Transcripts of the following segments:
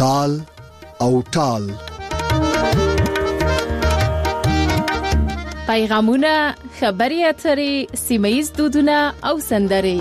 تال او ټال. پیغامونه، خبري اترې، سیمه‌ییز دودونه او سندرې.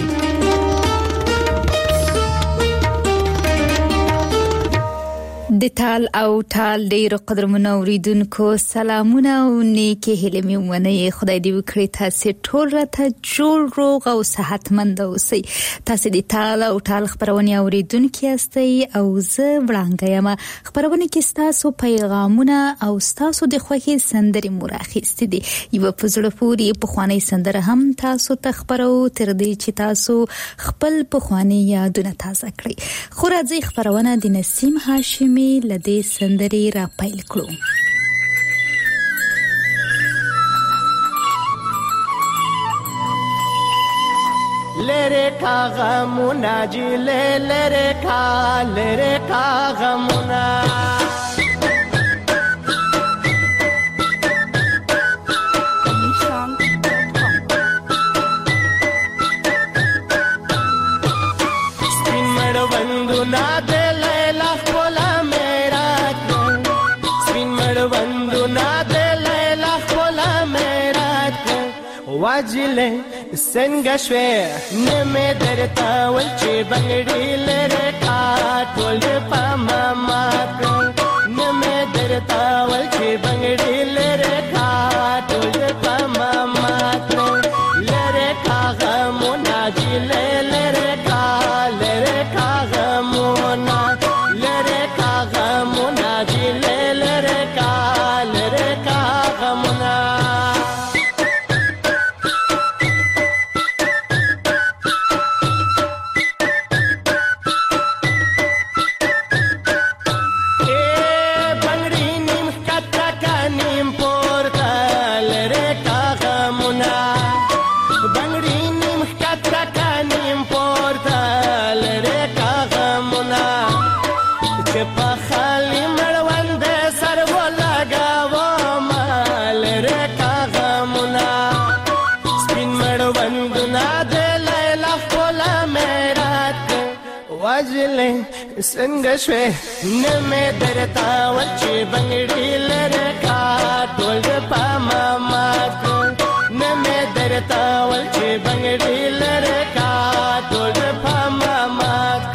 د تال او ټال ډیرو قدرمنو اوریدونکو سلامونه او نیکه هیله مې ونه خدای دې وکړي تاسو ټول راته جوړ روغ او صحتمند اوسئ. تاسو د تال او ټال خبرونه اوریدونکو یاستئ او زه وړاندې یم. خبرونه کې تاسو پیغامونه او تاسو د خوښي سندرې مراخصت دي. یو په زړه پورې په خواني سندره هم تاسو ته خبرو تر دې چې تاسو خپل په خواني یادونه تازه کړئ. خو راځي خبرونه د نسیم هاشمي لدې سندرې را پیل کړو. لره کا غمونا جی لره کا غمونا سپین مړ بندو نا واجله څنګه شوې نمه درتا ول چې بنګړي لره کا ټول پما مات نمه درتا ول چې بنګړي لره کا ټول پما مات لره کا غمونا جی لره کا غمونا لره کا غمونا جی لره کا غمونا څنګه شوې نمه درتا ول چې بنګړي لره کا ټول پما مات نمه درتا ول چې بنګړي لره کا ټول پما مات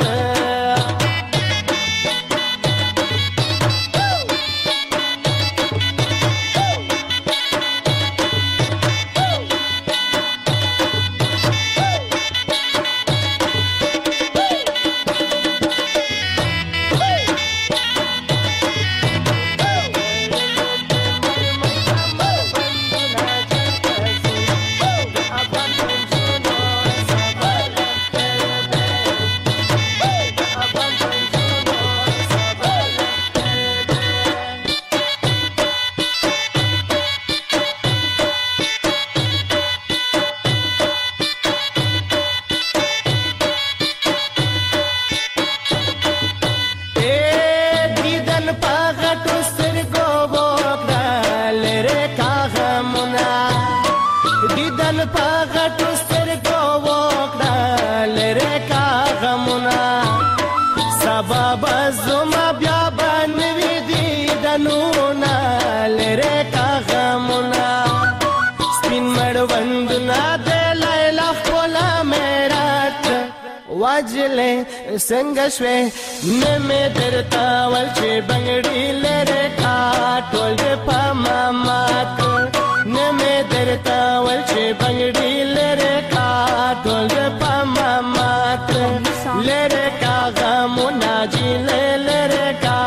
واجله څنګه شوې نمه درتا ول چې بنګړي لره کا ټول پما مات نمه درتا ول چې بنګړي لره کا ټول پما مات لره کا غمونا جی لره کا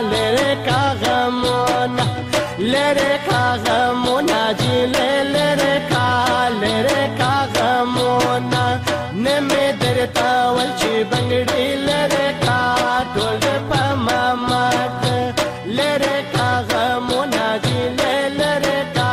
غمونا لره کا غمونا جی لره کا غمونا نمه درتا ول چې بنګړي لره کا ټول پما مات لره کا غمونا جی لره کا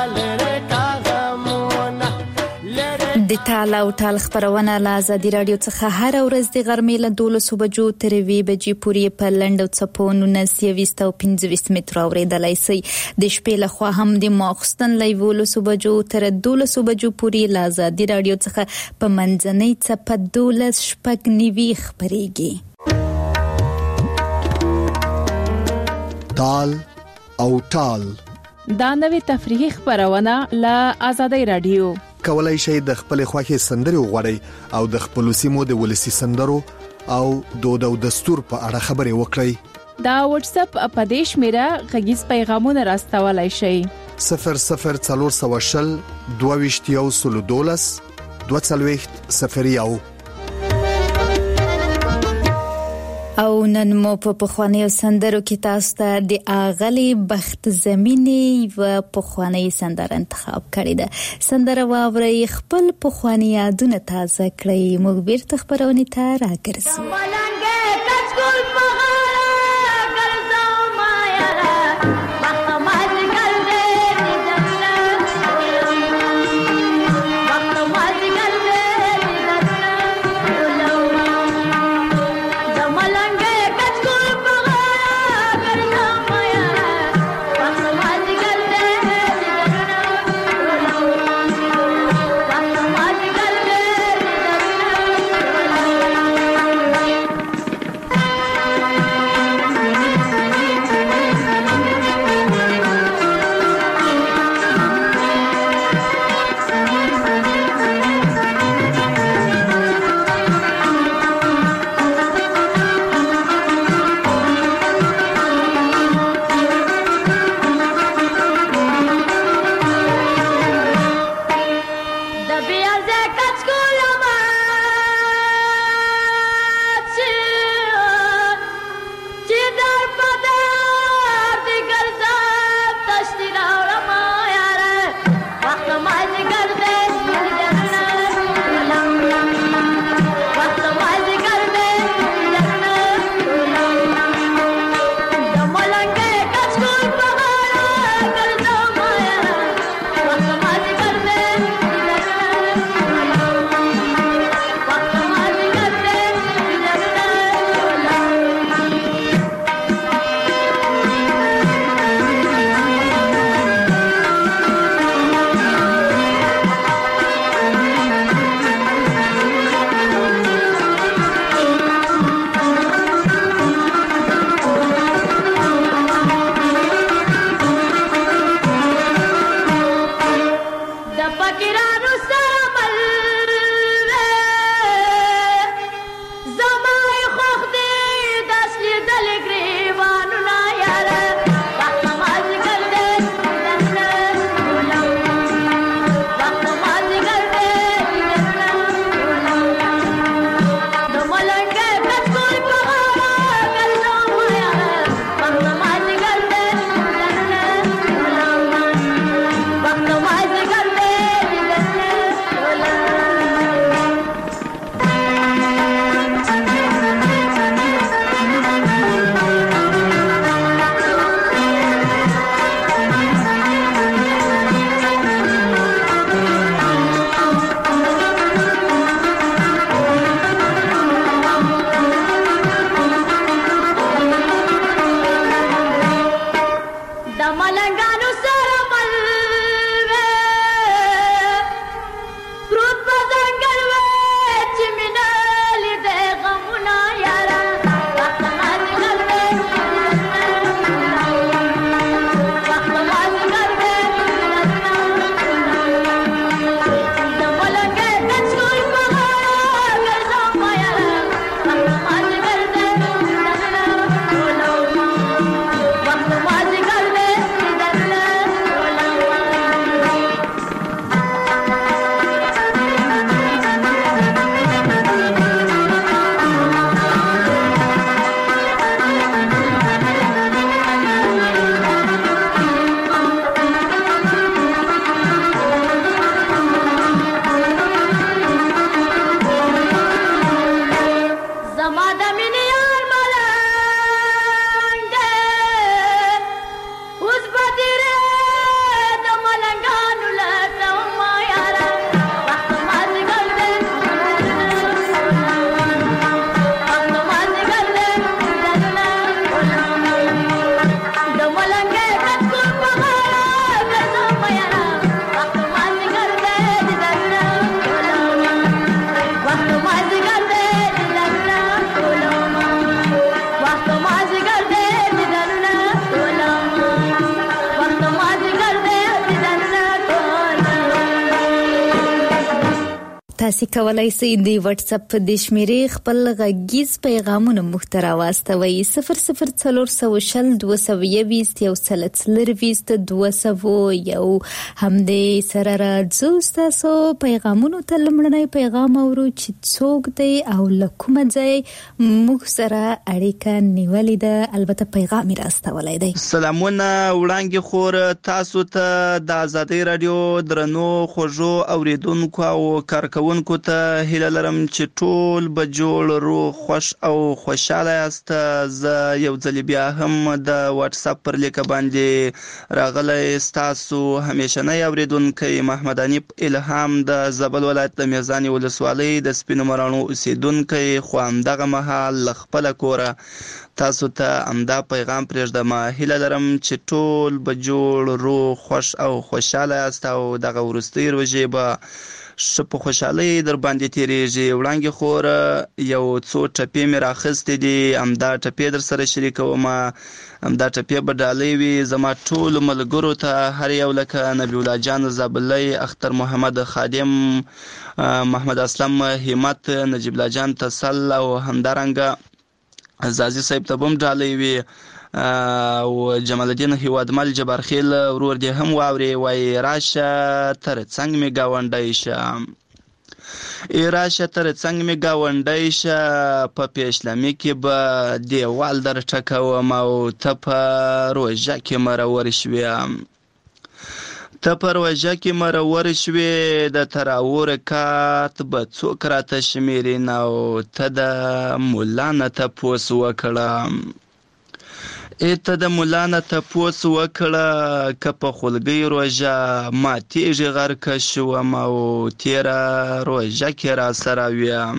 غمونا د تال او ټال خبرونه له ازادي رادیو څخه هر ورځ د غرمې له 12 بجو تر 2 بجې پورې په لنډو څپو 1925 متر اوریدلای شئ. د شپې له خوا هم د ماخستن له 12 بجو تر 12 بجو پورې له ازادي رادیو څخه په منځنۍ څپه 12 شپږ نیوي خبريږي. تال او ټال دا نوې تفریحي خبرونه له آزادۍ رادیو. کولای شئ د خپل خوښي سندري وغوړئ او د خپل سیمو د ولسی سندرو او دود او دستور په اړه خبري وکړئ. دا واتس اپ اپدیش میرا غږیز پیغامونه راستولای شئ. 0040 22 240 او نن مو په پخواني سندرو کې تاسو ته د اغلی بخت زمینی و پخواني سندر انتخاب کړی ده. سندره واوري خپل پخواني یادونه تازه کړئ. موږ بیرته خبرونه ته راګرځو. تاسو کولای شئ د واتس اپ د شمیرې خپل غږیز پیغامونه موږ ته راواستوئ 00222 هم د سره راځو تاسو پیغامونو ته لمړنی پیغام اورو چې څوک دی او لکوم ځای موږ سره اړیکه نیولې ده البته پیغام راستولای دی. سلامونه وړاندې خور تاسو ته د آزادۍ رادیو درنو خوږو اوریدونکو او کارکونکو ته هیله لرم چې ټول به جوړ روغ خوش او خوشاله یاست. زه یو ځل بیا هم د واتس اپ پر لیک باندې راغلی ستاسو همیشنی اوریدونکی محمد انیب الهام د زابل ولایت د میزانې ولسوالۍ د سپینو مراڼو اوسیدونکی خو همدغه مهال له خپله کوره تاسو ته امدا پیغام پرېږدم. هیله لرم چې ټول به جوړ روغ خوش او خوشاله یاست او دغه وروستۍ روژې به ښه په خوشحالۍ در باندې تېرېږي. وړاندې خور یو څو ټپې مې راخیستې دي، همدا ټپې در سره شریکوم. همدا ټپې به ډالۍ وي زما ټولو ملګرو ته، هر یو لکه نبی الله جان زابلی، اختر محمد خادم، محمد اسلم همت، نجیب الله جان تسل او همدارنګه عزازي صاحب ته بم ډالۍ وي او جمال الدین هیوادمل جبارخیل ورور دې هم واوري. وای راشه تر څنګ می گاونډی شه، راشه تر څنګ می گاونډی شه، په پیشلمی کې به دیوال در ټکوم او ته په روژه کې مرور شوې، ته په روژه کې مرور شوې، د تراور کات به څوک راته شمیرین او ته د مولا نه تپوس وکړه، ته د مولا نه تپوس وکړه که په خولګۍ روژه ماتېږي غرقه شوم او تېره روژه کې را سره ویم،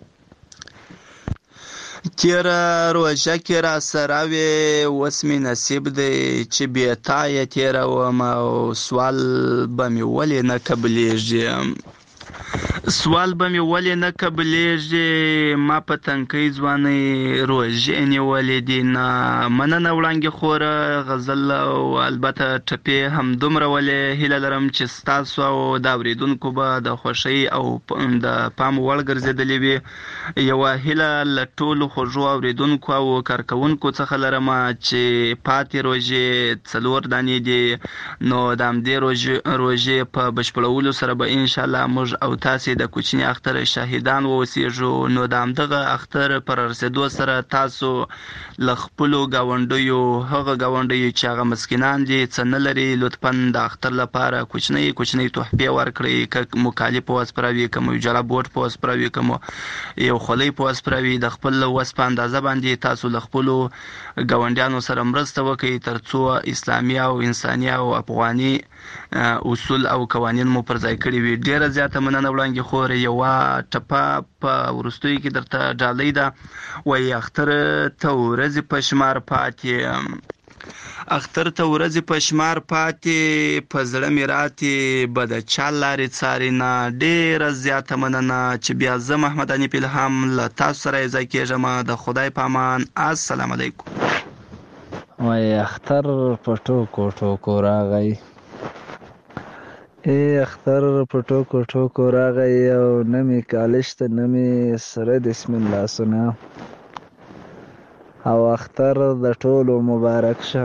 تېره روژه کې را سره وې، اوس مې نصیب دی چې بې تا یې تېروم او سوال به مې ولې نه قبلېږي، سوال به مې ولې نه قبلېږي، ما په تنکۍ ځوانۍ روژې نیولې دي نه. مننه وړاندې خوره غزل او البته ټپې همدومره ولې. هیله لرم چې ستاسو او د اورېدونکو به د خوښۍ او د پام وړ ګرځېدلې وي. یوه هیله له ټولو خوږو اورېدونکو او کارکوونکو څخه لرم چې پاتې روژې 4 دانې دي، نو د همدې روژې په بشپړولو سره به انشاءالله موږ او تاسې د کوچني اختر شاهدان واوسېږو. نو د همدغه اختر پر رسېدو سره تاسو له خپلو ګاونډیو، هغه ګاونډیو چې هغه مسکینان دي څه نه لري، لطفا د اختر لپاره کوچنۍ کوچنۍ تحفې ورکړئ، که مو کالي په وس پروي، که مو جلا بوټ په وس پروي، که مو یو خولۍ په وس پروي، د خپل وس په اندازه باندې تاسو له خپلو ګاونډیانو سره مرسته وکړئ تر څو اسلامي او انساني او افغاني اصول او قوانین مو پر ځای کړي وي. ډیره زیاته مننه وړاندې خور. یوه ټپه په وروستیو کې درته ډالۍ ده. وایي اختر ته ورځې په شمار پاتې، اختر ته ورځې په شمار پاتې، په زړه مې راتې به د چا لارې څارې نه. ډیره زیاته مننه چې بیا زه محمد انیب الهام له تاسو سره یې ځای کېږم. د خدای په امان. السلام علیکم. وایي اختر په ټوکو ټوکو راغی، اختر په ټوکو ټوکو راغی او نه مې کالج ته نه مې سره د اسم الله سونه، او اختر د ټولو مبارک شه،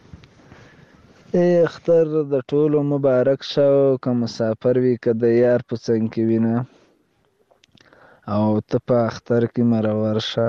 اختر د ټولو مبارک شه. که مسافر وي که د یار په څنګ کې وینه او ته په اختر کې مرور شه،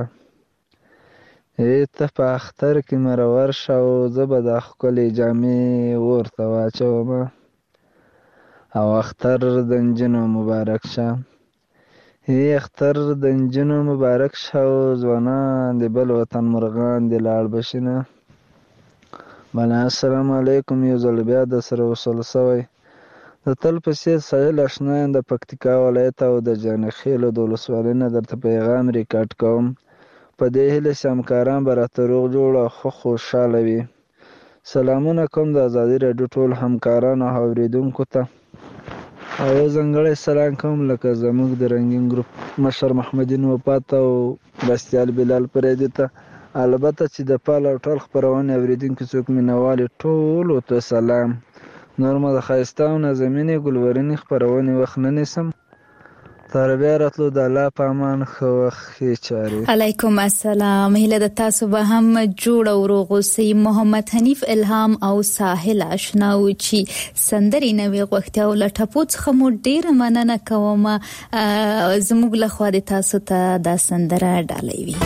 ته په اختر کې مرور شه او زه به دا ښکلې جامې ورته واچوم او اختر د نجونو مبارک شه، اختر د نجونو مبارک شه او ځوانان د بل وطن مرغان د لاړ بشینه. بله السلام علیکم. یو ځل بیا د سره وصل سوی د تل په څېر سایل اشنا یم د پکتیکا ولایت او د جانخیلو د ولسوالۍ نه درته پیغام ریکارډ کوم. په دې هیله چې همکاران به راته روغ جوړ او ښه خوشحاله وي. سلامونه کوم د ازادي راډیو ټول همکارانو او اورېدونکو ته، او یو ځانګړی سلام کوم لکه زموږ د رنګین ګروپ مشر محمدین وفات او بستیال بلال پریدي ته، البته چې د پال او ټول خپرونې اورېدونکي څوک مینوالې ټولو ته سلام. نور مو د ښایسته او نازمینې ګلورینې خپرونې وخت نه نیسم، تر بیا راتلو د الله په امان ښه وخت ښې چارې. علیکم السلام. هیله د تاسو به هم جوړ او روغ اوسئ. محمد حنیف الهام او ساحل آشنا و چې سندرې نوې غوښتي او له ټپو څخه مو ډېره مننه کوم. زموږ له خوا د تاسو ته دا سندره ډالۍ وي.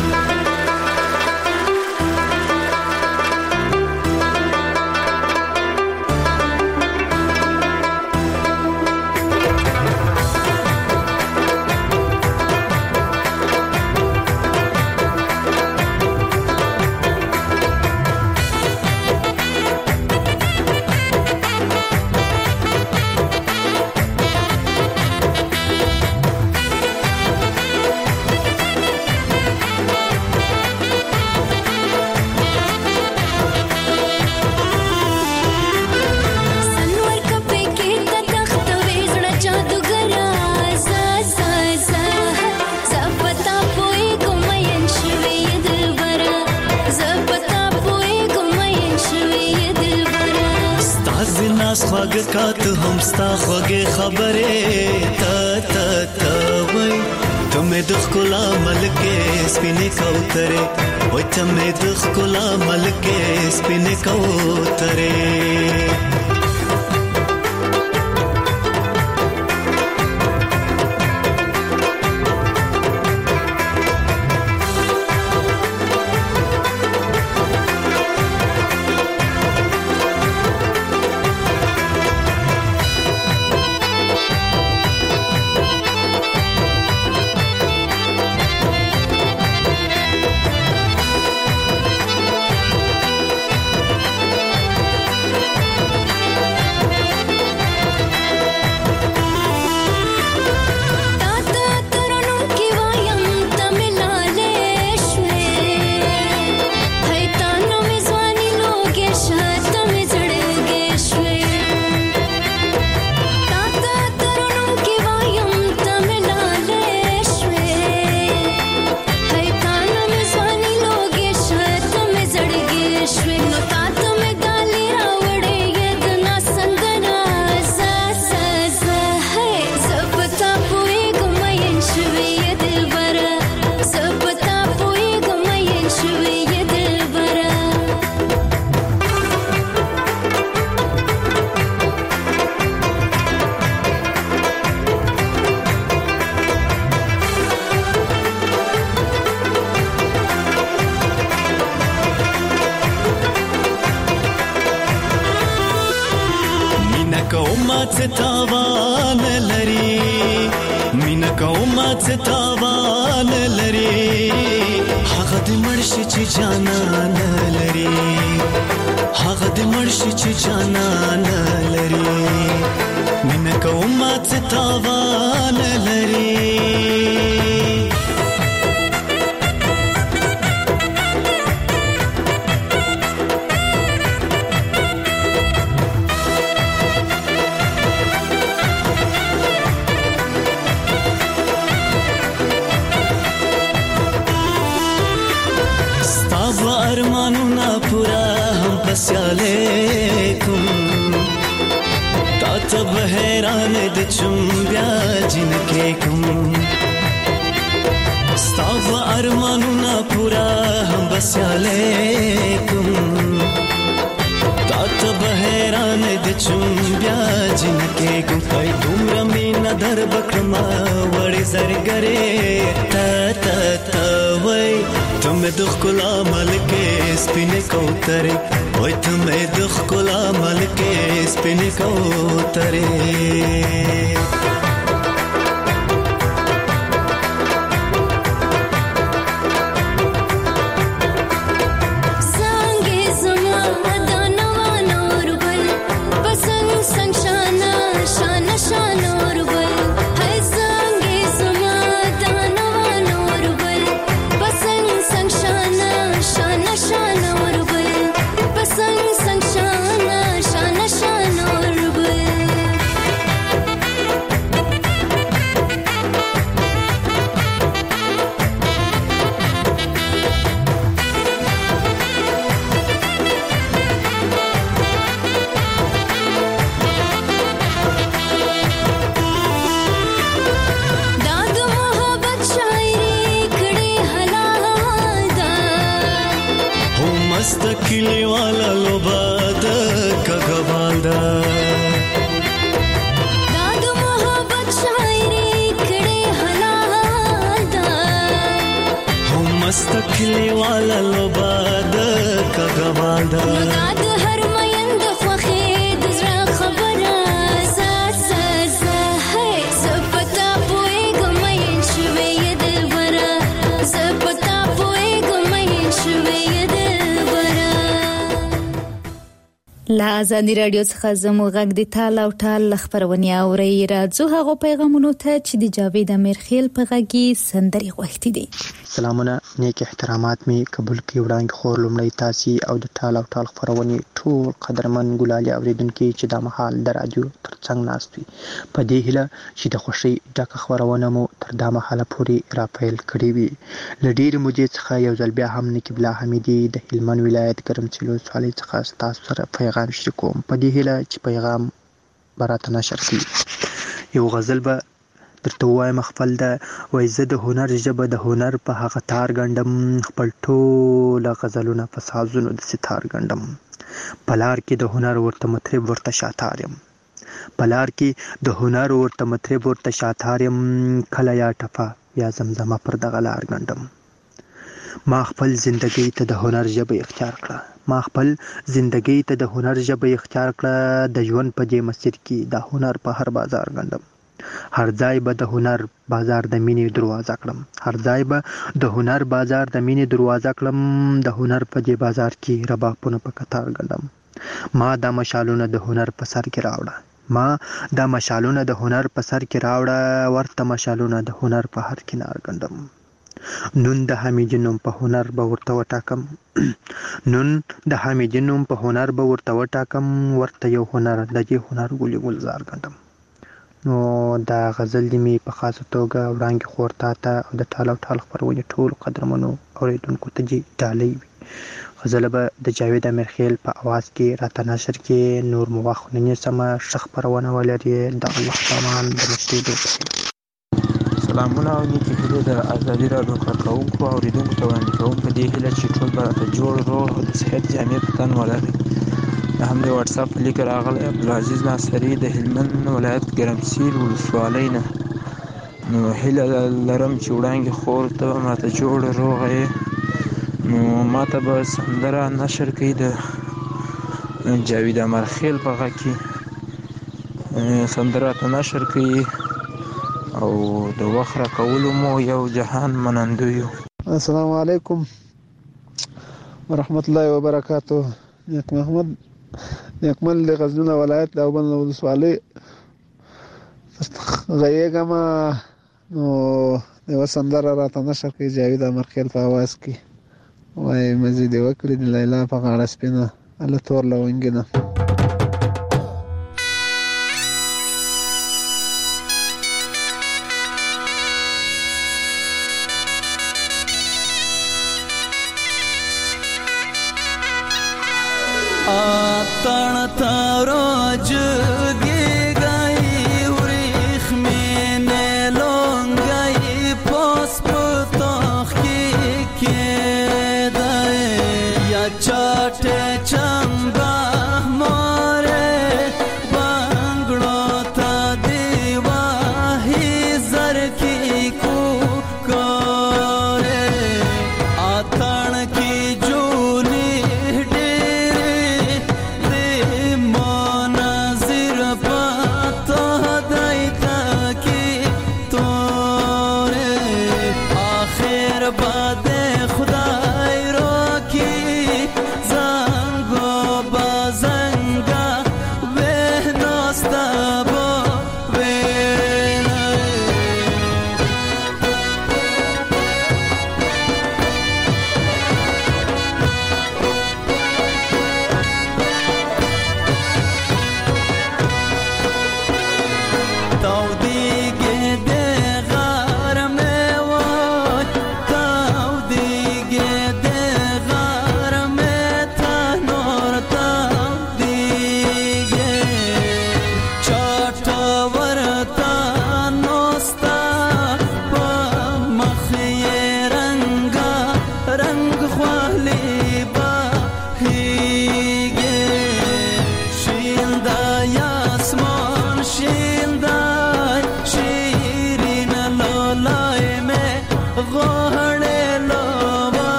کات هم ستا خوږې خبرې تا وای ته مې د ښکلا ملکې سپینې کوترې وای ته مې د ښکلا ملکې سپینې کوترې. کلی والا لوبا د کګوال دا د محبت شاعري کړي حلال دا هم مست کلی والا لوبا د کګوال دا د هر مېند خوخي د زړه خبره سات هي سپتا پوي ګمين شوي دلبره سپتا پوي ګمين شوي لا ازادي رادیو څخه زمو غږ د تال او ټال خبرونه اوري راځو هغه پیغامونو ته چې د جاوید امیرخیل په غږی سندري غوښتي دي. سلامونه نیک احترامات می قبول کی وړاندې خور لمړی تاسو او د ټال او ټال خبرونه ټول قدرمن ګلالي اوریدونکو چې د محل د رادیو ترڅنګ ناستوي په دې هله چې د خوشي ډکه خبرونه مو تر د محل پوري راپیل کړی وي. لډیر مودې څخه یو ځل بیا هم نکبلا حمیدي د هلمند ولایت ګرمسلو صالح څخه تاسو سره پیغام شریکوم په دې هله چې پیغام براته نشر کړي. یو غزل به درته وایم خپل د وایزه د هنر ژبه د هنر په هغه تار ګندم خپل ټول غزلونه په سازونو د ستار ګندم پلار کې د هنر ورته مطرب ورته شاتارم پلار کې د هنر ورته مطرب ورته شاتارم کله یا ټپه یا زمزمه پر دغه لار ګندم ما خپل زندګۍ ته د هنر ژبه اختیار کړه ما خپل زندګۍ ته د هنر ژبه اختیار کړه د ژوند په دې مسیر کې د هنر په هر بازار ګندم هر ځای به د هنر بازار د مینې دروازه کړم هر ځای به د هنر بازار د مینې دروازه کړم د هنر په دې بازار کې ربابونه په قطار ګندم ما د مشالونه د هنر په سر کې راوړه ما د مشالونه د هنر په سر کې راوړه ورته مشالونه د هنر په هر کنار ګندم نون د حمیدینوم په هنر به ورته وټاکم نون د حمیدینوم په هنر به ورته وټاکم ورته یو هنر د دې هنر ګلي ګلزار ګندم نو دا غزل دی می په خاصه توګه وړاندې خورتا ته او د ټال او ټال خبرونه ټول قدرمنو اوریدونکو ته جی ډالۍ غزل به د جاوید امیرخیل په आवाज کې راته نشر کې نور مواخونه سم شخ پرونه ولري د الله پامان د مشتي سلامونه او نیکی هیله د ازادي رادیو کارکونکو او اوریدونکو ته وړاندې کوم په دې هیله چې ټول به راته جوړ روغ او د صحت جامع په تن ولري. د همدې واتساپ په لیک راغلی عبدالعزیز ناصري د هلمند ولایت ګرمسیر ولسوالۍ نه نو هیله لرم چې وړاندې خور ته ماته جوړ روغ یې نو ماته به سندره نشر کوي د جاوید امیرخیل په غږ کې سندره ته نشر کوي او د وخت راکولو مو یو جهان منندو یو. السلام علیکم ورحمت الله وبرکاته. نیک محمد نیکمل د غزنی ولایت د اوبن ولسوالۍ غیګم نو د وسندره راته نشر کوي جاوید امیرخیل په आवाज کې وای مزید وکړي د لیلا په غاړه سپینه الله تور لونګینه तण तारोज गे गई उरिख में ने लोंगई पोस्प तोख के दे या चाटे चंबा मो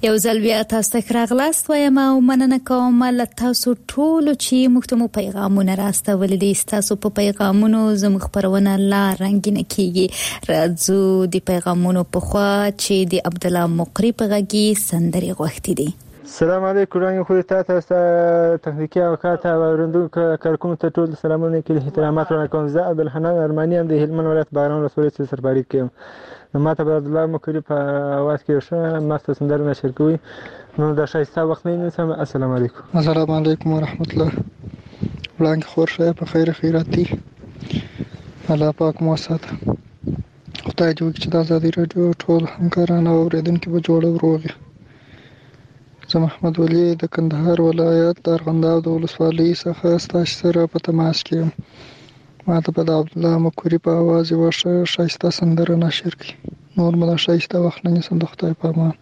یو ځل بیا تاسو ته راغلاست وایم او مننه کوم له تاسو ټولو چې موږ ته مو پیغامونه راستولي دي. تاسو په پیغامونو زموږ خپرونه لا رنګینه کیږي. راځو د پیغامونو په خوا چې د عبد الله مقری په غږی سندرې غوښتي دي. السلام علیکم رنګ خو تاسو تخنیکی او کاته ورندونکو کارکونکو ته ټول سلامونه کوي احترامات ورکوم. زه عبدالحنان ارمانی هم د هلمند ولایت باران ولسوالۍ سرپرست کوم. ما ته عبد الله مقری په اواز کې ښه مست سندره نشر کوي. نو د شایسته وخت نه نسم. السلام علیکم. السلام علیکم ورحمت الله. وړاندې خور شه په خیر خیرات دي. الله پاک مو ساته. خدای دې وکړي چې د ازادي راډیو ټول همکاران او اوریدونکي به جوړ او روغ وي. زه محمد ولی د کندهار ولایت د ارغنداب د ولسوالۍ څخه ستاسو سره په تماس کې یم. ما ته په عبد الله مقری په اواز یو ښایسته سندره نشر کړي. نور مله ښایسته وخت نه نیسم. د خدای په امان.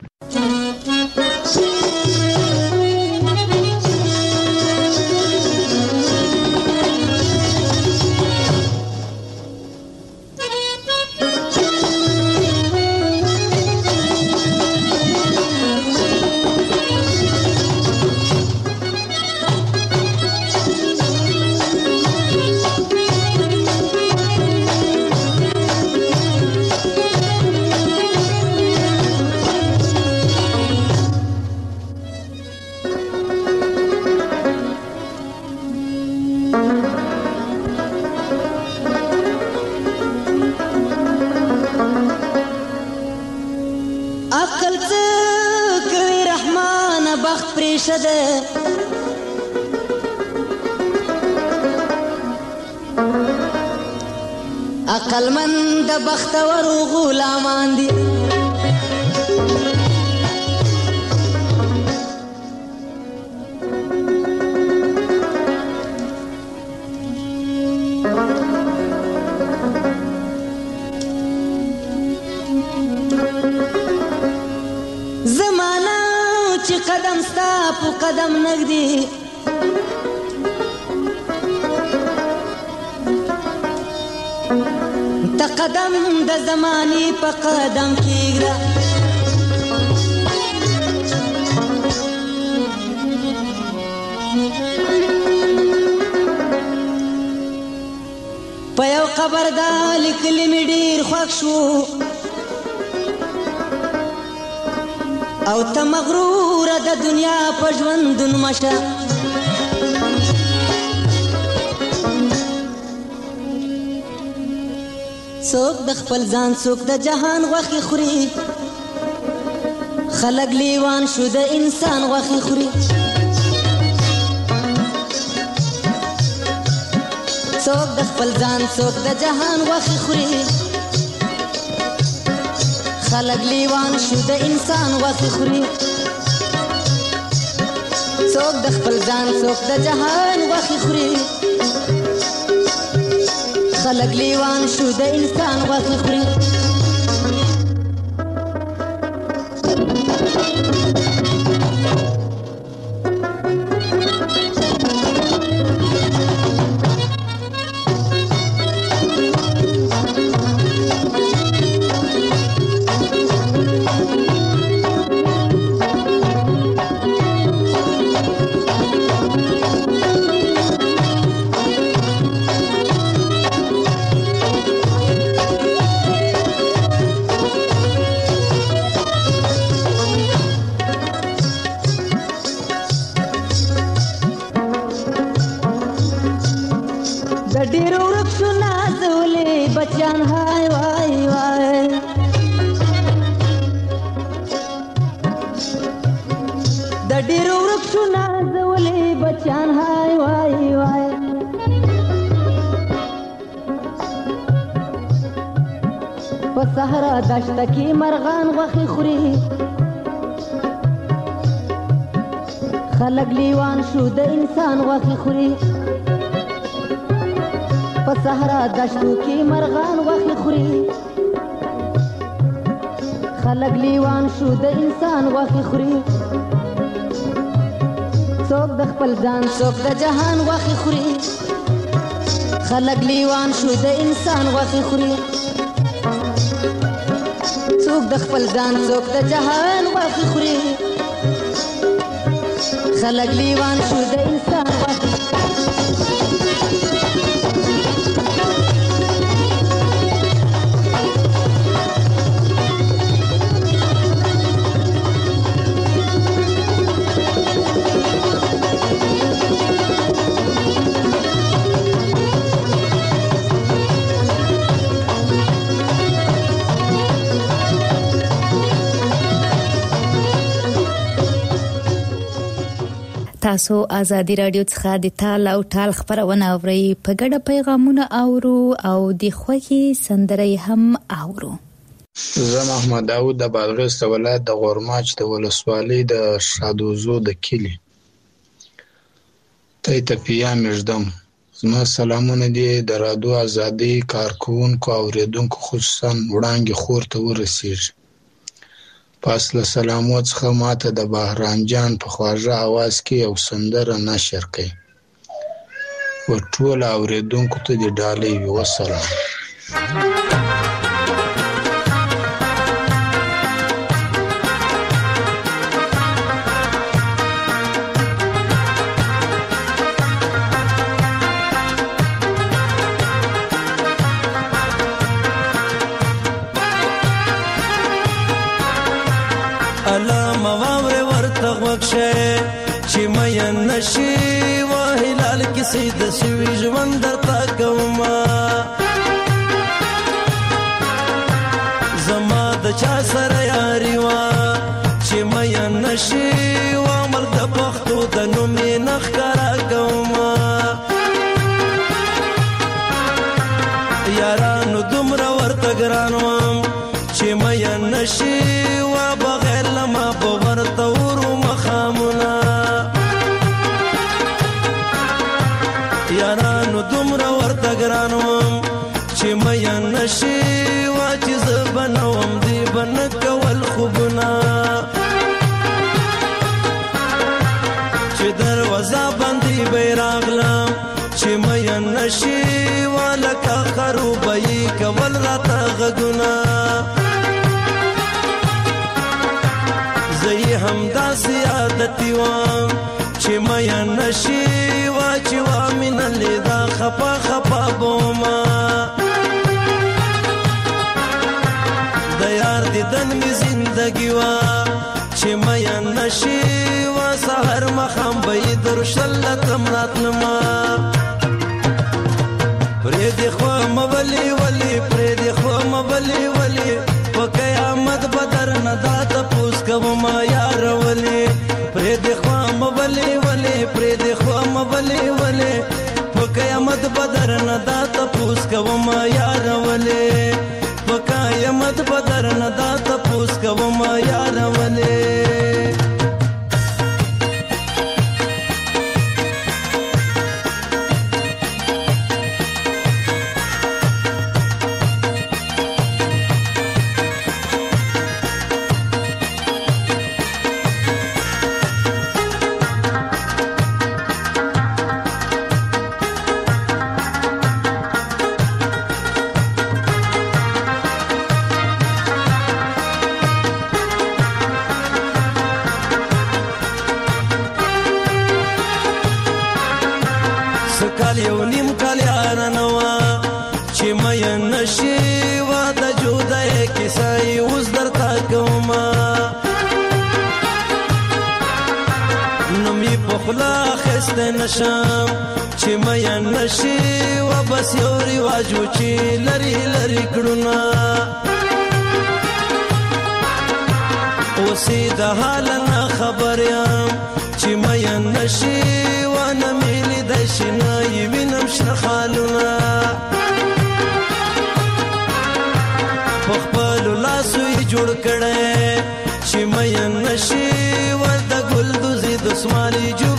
عقل من د بختور غلامان دي. زمانہ چې قدم ستا په قدم نږدې ته قدم د زماني په قدم کېږده. په یو قبر دا لیکلي مې ډېر خوښ شو او ته مغروره د دنیا په ژوندون مشه. څوک د خپل ځان څوک د جهان غوښې خوري. خلک لیوان شو د انسان غوښې خوري. څوک د خپل ځان څوک د جهان غوښې خوري. خلک لیوان شو د انسان غوښې خوري. څوک د خپل ځان څوک د جهان غوښې خوري. خلق لیوان شو د انسان غوښې خوري. صحرا دشت کی مرغان غوښې خوري. خلک لیوان شو د انسان غوښې خوري. په صحرا دشتو کې مرغان غوښې خوري. خلک لیوان شو د انسان غوښې خوري. څوک د خپل ځان څوک د جهان غوښې خوري. خلک لیوان شو د انسان غوښې خوري. څوک د خپل ځان څوک د جهان غوښې خوري. خلق لیوان شو د انسان غوښې تاسو ازادي رادیو څخه د تال او ټال خبرونه اورئ په ګډه پیغامونه اورو او د خوږی سندرې هم اورو. زه محمد داوود د بادغیس ولایت د غورماچ د ولسوالۍ د شادوزو د کلی ته پیام مجدم. زما سلامونه دي د رادیو ازادي کارکونکو او اوریدونکو خصوصا وړاندې خور ته ورسیږي. پس له سلامو څخه ماته د بهرام جان په خواږه اواز کې یو سندره نشر کړئ. و ټول اوریدونکو ته د ډالۍ وي. وسلام. چې مې نشي و هلال کې سید سوي ژوند درته کوما زما د چا سره یاري وا چې مې نشي و عمل د پختو د نومې نخکارا کوما یارانو دومره ورته ګران وم چې مې نشي و بغیر لما په ورته ورو مخامونه یارانو دومره ورته ګران وم چې مې نشي وا چې زه بنوم دی بنه کول خوبونه چې دروازه باندې به راغلم چې مې نشي وا لکه خروبه کول راته غږونه زه هم داسې عادتي وم چې مې نشي وا چې وا من لیدا خپا خپا بوما د یار دیدن می زندگی وا چې مې نشي وا سحر مخام به درشلتم راتلما پرې دی خو مبلی ولی پرې دی خو مبلی ولی په قیامت بدر نه دات پوس کوم یار ولی پرې دی خو مبلی ولی پرې دی خو مبلی ولی په قیامت بدر نه دات پوس کوم یار ولی په قیامت بدر نه دات پوس کوم یار ولی نشم چې مې نشي و بس یو رواج و چې لري لري کړونه اوسې د حال نه خبر یم چې مې نشي و نه ملي د شنای وینم شخالونه په خپل لاسو یې جوړ کړي چې مې نشي و د ګل دوزي د سمالي جوب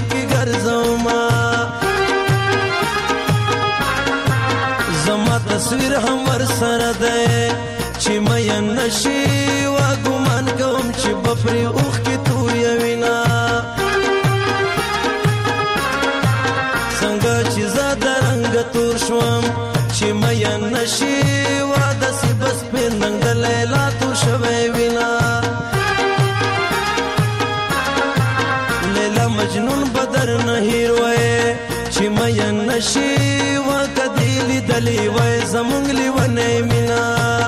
زما تصویر هم ور سره ده چې مې نشي وا ګمان کوم چې بفري اوخ کې تو یوینا څنګه چې زاد رنگ تور شوم چې مې نشي وا د سبس په ننګ لیلا تو شوي وینا لیلا مجنون نشي وکدلی دلی وای زمونږ لیونه مینا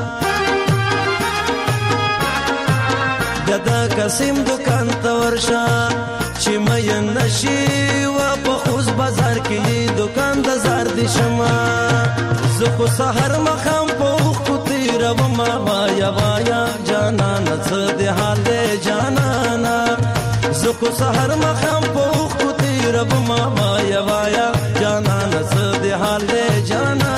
ددا قسم دکان ته ورشه چې مې نشي و په خوز بازار کې دکان د زار دي شما زه خو سحر مخام په خو تیر و ما وایا وایا جانا نڅ دې حال دې جانا زه خو سحر مخام په خو تیر و ما وایا وایا جانا نڅ دې حال دې جانا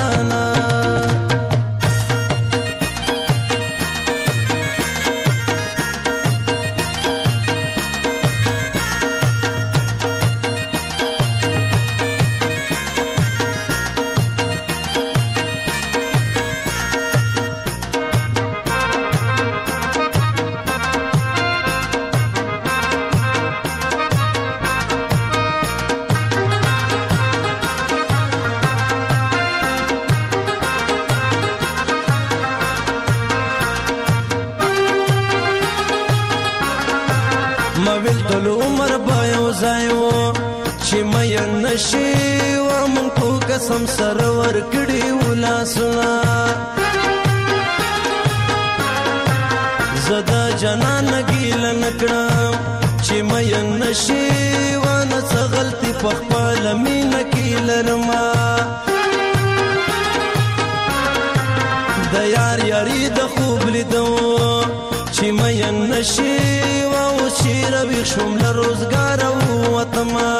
نشي و من کو قسم سرور کړي ولا سنا زدا جنان ګیل نکړم چې مې نشي و نس غلطي په خپل مين کیلرما د یار یاري د خوب لیدو چې مې نشي و شیر وی شوم روزګار وطما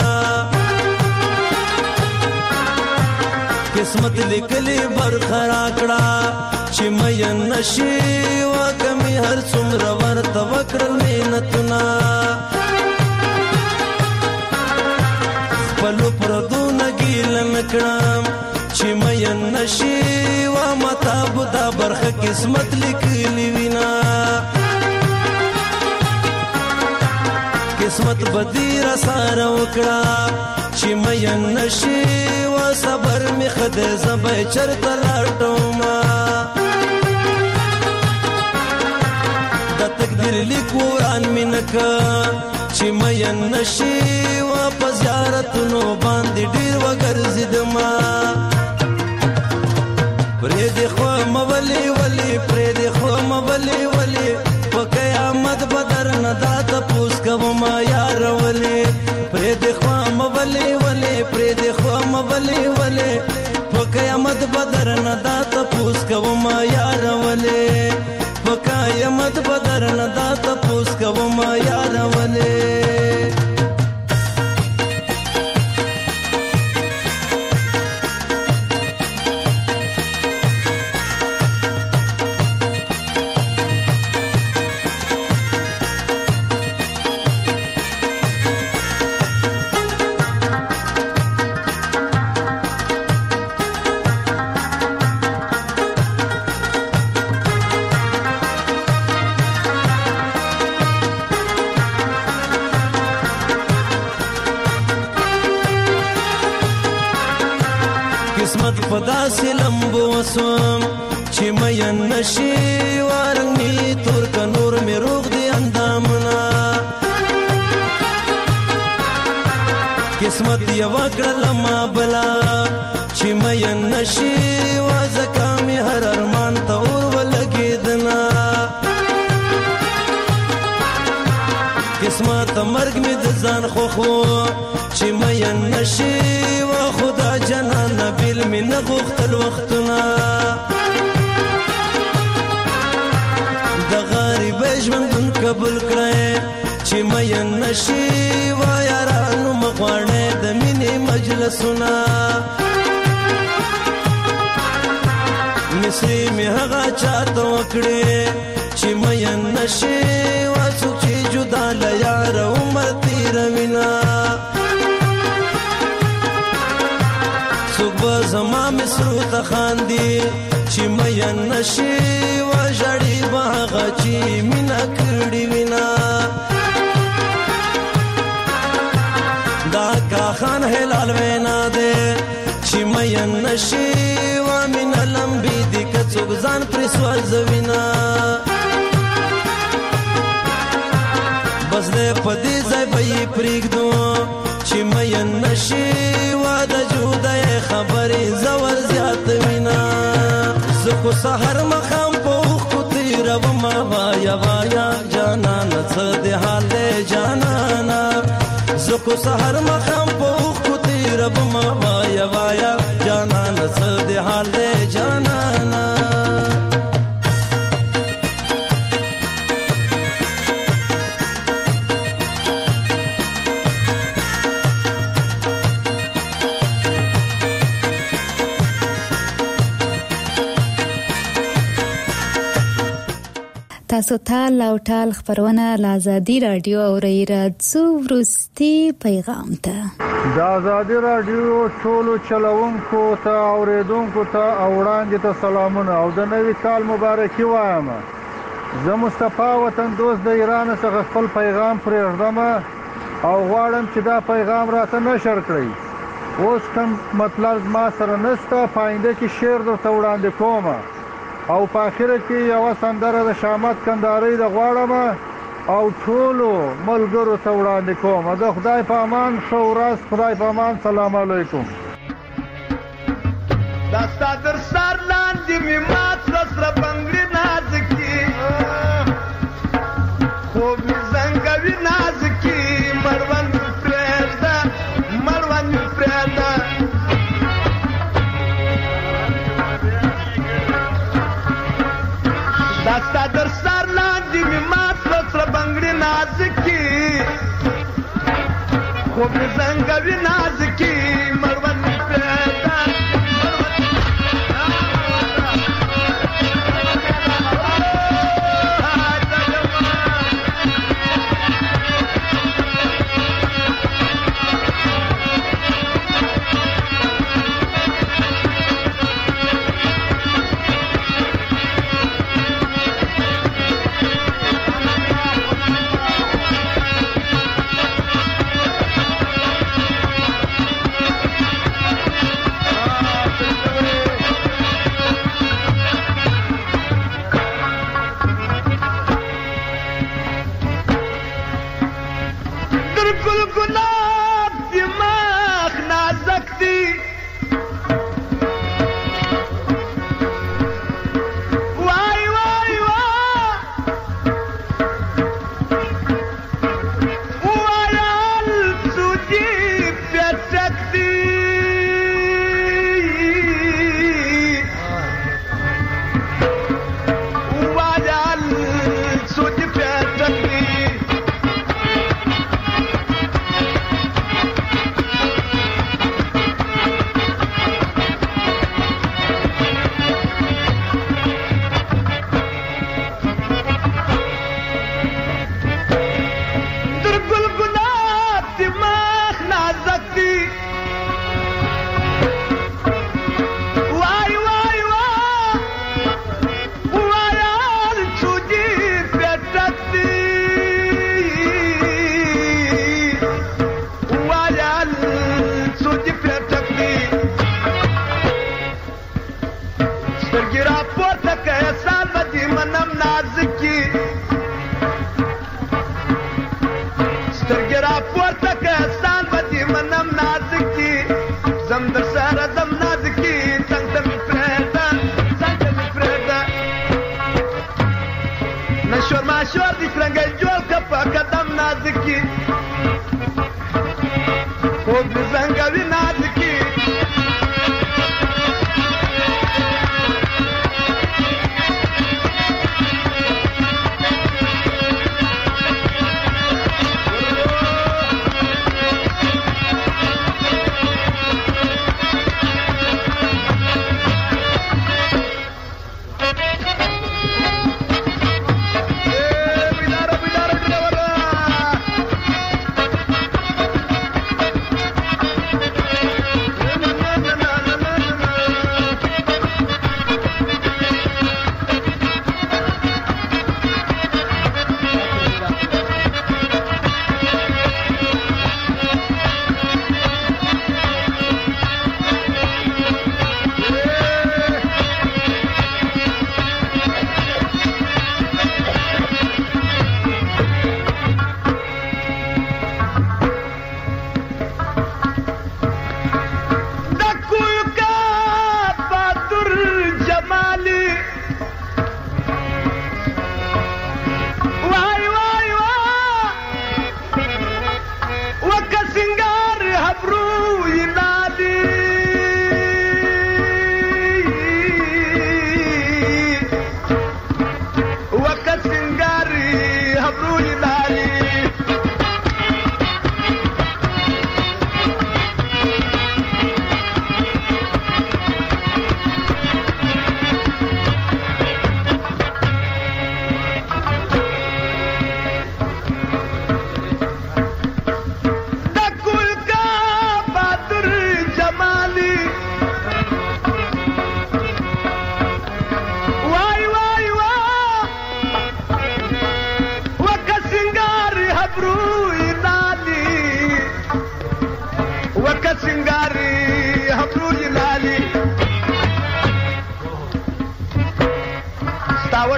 قسمت لیکلی برخرا کړه چې مې نشي و کمی هر څومره ورته وکړل مینتنا خپل پردو نګیل نکړم چې مې نشي و متا بودا برخه قسمت لیکلی وینا قسمت بدیر سره وکړه چې مې نشي و صبر می خدای زبې چرته لاټوما د تقدیر لیکوران مینکا چې مې نشي و په زیارتونو باندې ډیر وګرځیدما پرې د خو مولي ولي پرې د خو مولي ولي په قیامت بدر نه دات پوس کوما یار ولي پرې د خو مولي ولي پرې د خو مولي ولي په قیامت بدر نه دات پوس کوما یار ولي په قیامت بدر نه دات پوس کوما یار ولي قسمت پدا سے لمبو وسوم چې مې نشي وارنګ می تور ک نور می روغ دی اندامنا قسمت یو کړل ما بلا چې مې نشي وازکا می هر ارمان ته اور ولګیدنا قسمت مرګ می د ځان خو چې مې نشي و خدا جنان بیل می نغختل وختنا د غریب ژوندون قبول کړې چې مې نشي و یارانو مغوانه د مینې مجلسونه مصری می هغه چاته وکړې چې مې نشي و څوک چې جدا ل یار عمر تیر وینا څوک زما مصرو ته خاندي چې مې نشي و جړې باغ چې مینا کړې وینا دا کا خان هلال وینا دے چې مې نشي و من لمبي دي کڅوګ ځان پر سوال زوینا بس دې پدې ځای به پرېږدو چې مې نشي و د جودای خبرې زور زیات وینا زه خو سحر مخام په اوښکو تېرومه وایا وایا جانانه څه دې حال دی جانانه زه خو سحر مخام په اوښکو تېرومه وایا وایا جانانه څه دې حال دی جانانه تاسو ټال او ټال خبرونه له آزادي رادیو اورئ راځو وروستي پیغام ته د آزادي رادیو ټولو چلوونکو ته اوریدونکو ته او وړاندې ته سلامونه او د نوي کال مبارکي وایم زه مصطفی وطن دوست د ایران څخه خپل پیغام پرېږدم او غواړم چې دا پیغام راته نشر کړئ اوس کوم مطلب زما سره نشته په آینده کې شعر درته وړاندې کوم او په اخر کې یو سندره د شامت کندهاري د غواړم او ټولو ملګرو ته وړاندې کوم د خدای په امان ښه ورځ خدای په امان سلام علیکم دا ستا در سر لاندې مې مات سره بنګړي نازکي خوب مې زنګوي نازکي مړوند مې پرېږده مړوند مې پرېږده دا ستا در سر لاندې مې مات سره بنګړي نازکي خوب مې زنګوي نازکي مړوند مې پرېږده شور دي څنګه جوړ کپا قدم نازکی خوب دي زنګوي نازکی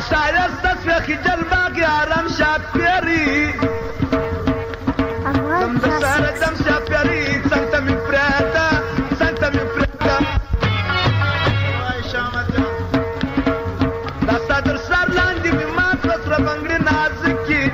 شایست سوی خجل باقی آرام شاپیری دم دسار دم شاپیری سنت من فرادا سنت من فرادا وای شامت دستا در سر لاندی بیمات وطر بنگری نازکی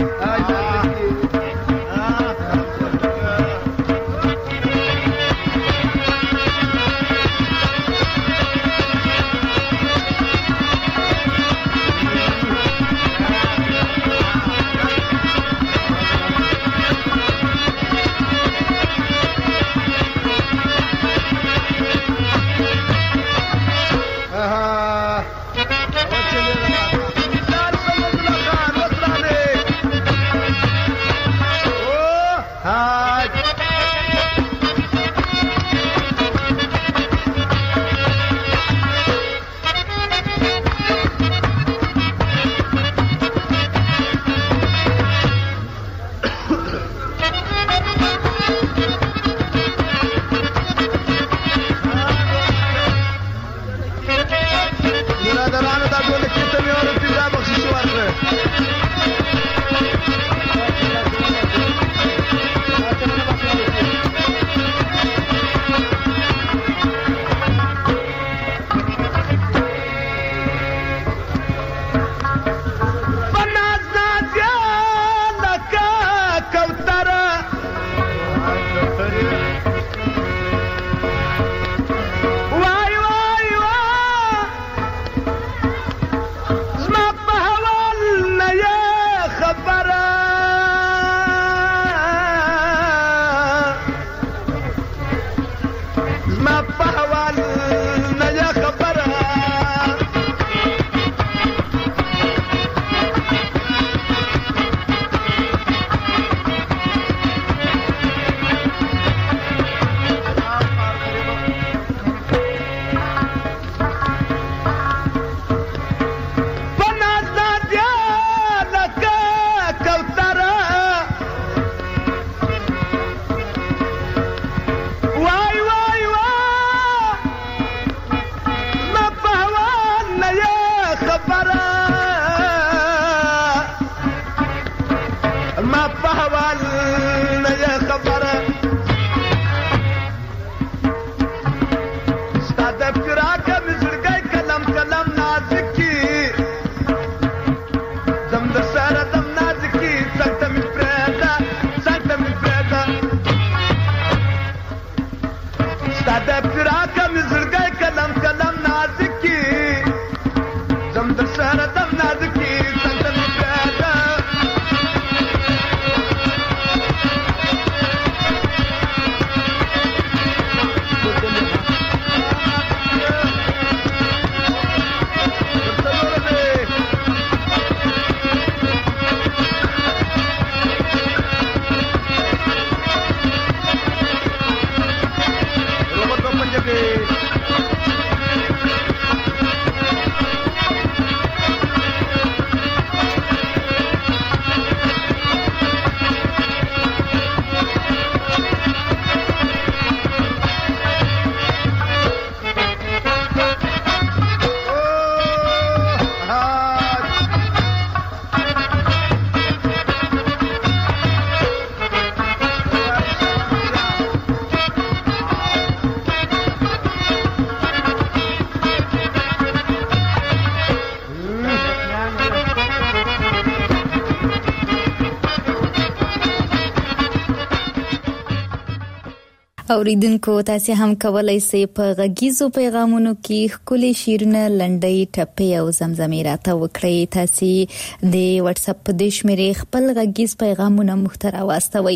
اوریدونکو تاسو هم کولای شئ په غږیزو پیغامونو کې خپل شیرونه لنډۍ ټپې او زمزمې راته وکړئ. تاسو د واتس اپ په دیش مې خپل غږیز پیغامونه محتوا واستوي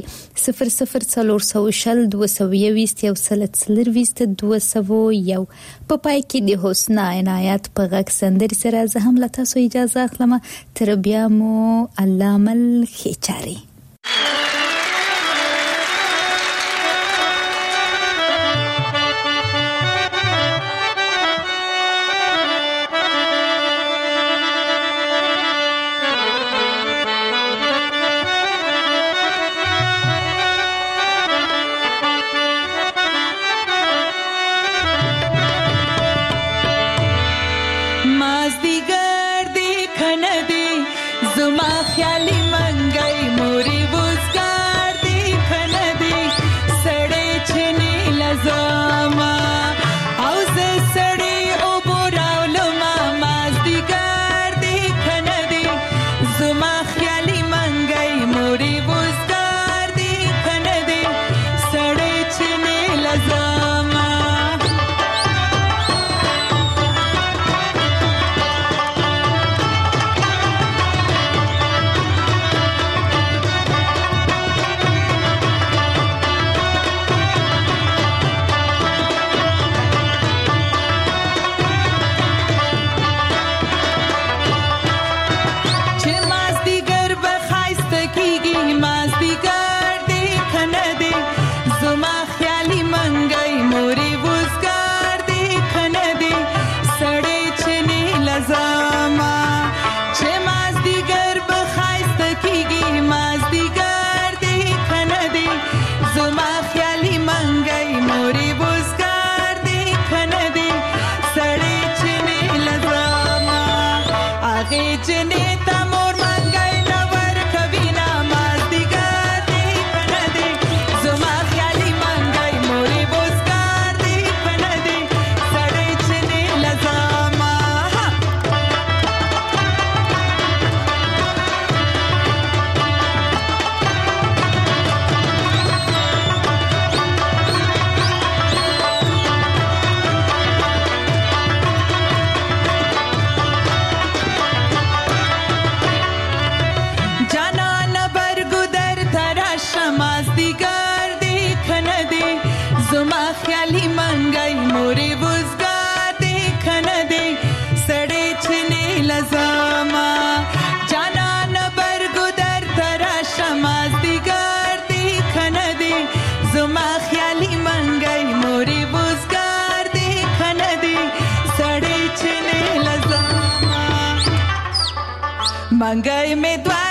00420 220 201 په پای کې د حسنا عنایت په غږ سندري سره زه هم له تاسو اجازه اخلم. تر بیا مو الله مل خيچاري. Mas digar di منګای می دوه